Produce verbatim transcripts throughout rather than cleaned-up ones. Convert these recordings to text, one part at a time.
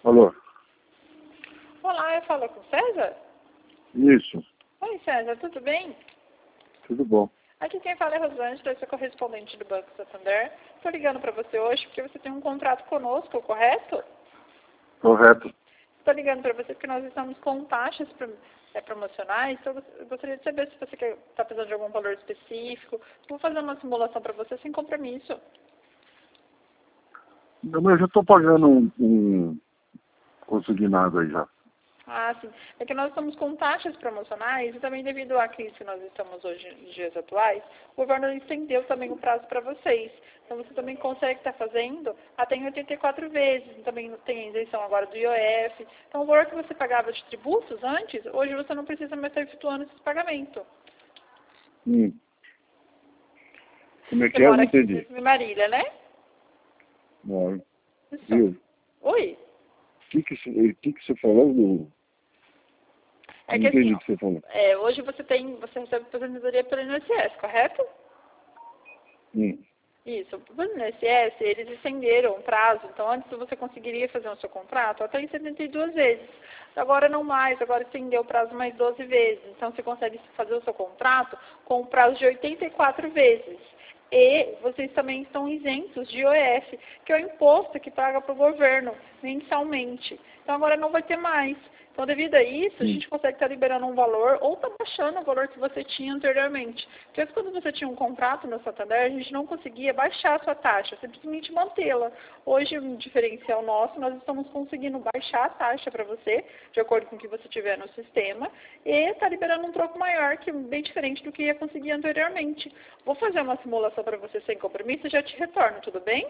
Alô? Olá, eu falo com o César? Isso, Oi, César, tudo bem? tudo bom. Aqui quem fala é Rosângela, eu sou correspondente do Banco Santander. Estou ligando para você hoje porque você tem um contrato conosco, correto? Correto. Estou ligando para você porque nós estamos com taxas pro- é, promocionais. Então eu gostaria de saber se você está precisando de algum valor específico. Vou fazer uma simulação para você sem compromisso. Não, mas eu já estou pagando um, um consignado aí já. Ah, sim. É que nós estamos com taxas promocionais e também devido à crise que nós estamos hoje nos dias atuais, o governo estendeu também o prazo para vocês. Então você também consegue estar fazendo até em oitenta e quatro vezes. Também tem a isenção agora do I O F. Então o valor que você pagava de tributos antes, hoje você não precisa mais estar efetuando esse pagamento. Hum. Como é Você que é? Eu mora não aqui entendi. em Marília, né? Moro. Isso. Viu? Oi. O que que, você- que que você falou? Do... É Não que assim, entendi ó, o que você falou. é, hoje você tem, você recebe aposentadoria pelo I N S S, correto? Hum. Isso. O I N S S, eles estenderam o prazo. Então, antes você conseguiria fazer o seu contrato até em setenta e duas vezes. Agora não mais, agora estendeu o prazo mais doze vezes. Então, você consegue fazer o seu contrato com o prazo de oitenta e quatro vezes. E vocês também estão isentos de I O F, que é o imposto que paga para o governo mensalmente. Então, agora não vai ter mais. Então, devido a isso, a Hum. gente consegue estar liberando um valor ou está baixando o valor que você tinha anteriormente. Porque quando você tinha um contrato no Santander, a gente não conseguia baixar a sua taxa, simplesmente mantê-la. Hoje, um diferencial nosso, nós estamos conseguindo baixar a taxa para você, de acordo com o que você tiver no sistema, e está liberando um troco maior, que é bem diferente do que ia conseguir anteriormente. Vou fazer uma simulação para você sem compromisso e já te retorno, tudo bem?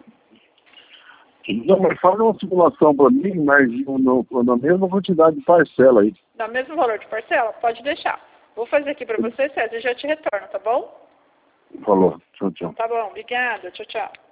Não, mas faz uma simulação para mim, mas no, no- na mesma quantidade de parcela aí. Dá o mesmo valor de parcela? Pode deixar. Vou fazer aqui para você, César, e já te retorno, tá bom? Falou. Tchau, tchau. Tá bom, obrigada. Tchau, tchau.